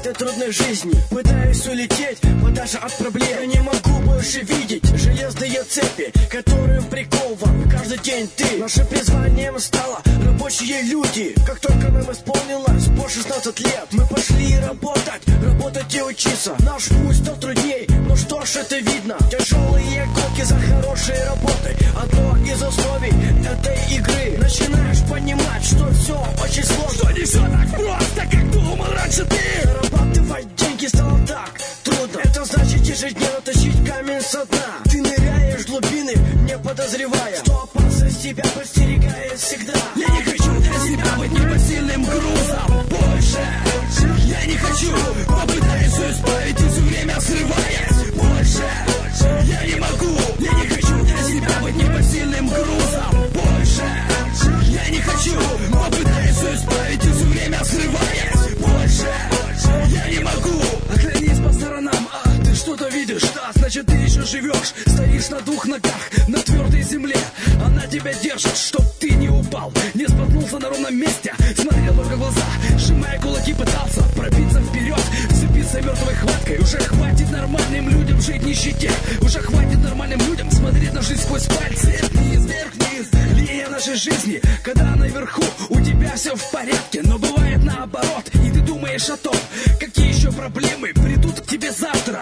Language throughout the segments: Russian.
этой трудной жизни. Пытаюсь улететь подальше от проблем. Я не могу больше видеть железные цепи, которым прикован каждый день ты. Нашим призванием стало рабочие люди. Как только нам исполнилось по 16 лет, мы пошли работать и учиться. Наш путь стал трудней, но что ж, это видно. Тяжелые годы за хорошей работой. Одно из условий этой игры. Начинаешь понимать, что все очень сложно, что не все так просто, как думал раньше ты. Зарабатывать деньги стало так трудно. Это значит ежедневно тащить камень со дна. Ты ныряешь в глубины, не подозревая, что опасность тебя подстерегает всегда. Я не хочу для себя быть непосильным грузом. Больше я не хочу, попытаюсь все исправить и все время срываясь. Больше я не могу, я не хочу для себя быть непосильным грузом. Больше я не хочу, попытаюсь все исправить и все время срываясь. Больше я не могу. Оглянись по сторонам, ты что-то видишь? Да, значит ты еще живешь. Стоишь на двух ногах, на твердой земле. Она тебя держит, чтоб ты не упал, не споткнулся на ровном месте. Смотрел только в глаза, сжимая кулаки, пытался пробиться вперед, вцепиться мертвой хваткой. Уже хватит нормальным людям жить в нищете. Уже хватит нормальным людям смотреть на жизнь сквозь пальцы. Вверх-вниз, линия нашей жизни. Когда наверху у тебя все в порядке, но бывает наоборот, и ты думаешь о том, какие еще проблемы придут к тебе завтра.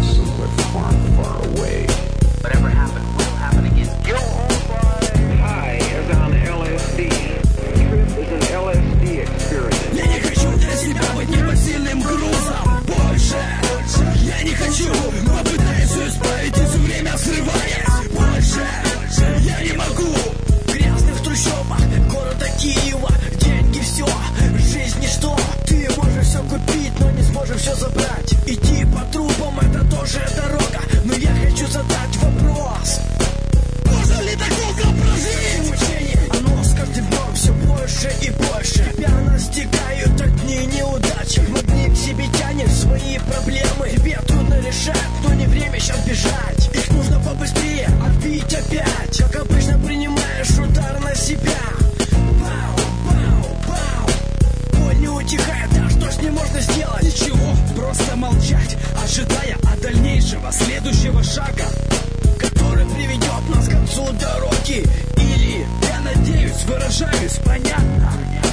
Whatever happened will happen again. Yo, High is on LSD. Trip is an LSD experience. Я не хочу для себя быть непосильным грузом. Больше я не хочу, попытаюсь все исправить и все время срываясь. Больше я не могу. В грязных трущобах города Киева деньги все, жизнь ничто. Ты можешь все купить, но не сможешь все забрать. Идти по трубам — это тоже дорога. Но я хочу задать вопрос: можно ли так долго прожить? Мучение, оно с каждым днем все больше и больше. Тебя настигают одни неудачи. Магнит к себе тянет свои проблемы. Тебе трудно решать, но не время сейчас бежать. Их нужно побыстрее отбить опять. Как обычно принимаешь удар на себя. Бау, бау, бау. Боль не утихает, а что с ним можно сделать? Ничего, просто молчать, ожидая от дальнейшего следующего шага, который приведет нас к концу дороги. Или, я надеюсь, выражаюсь понятно,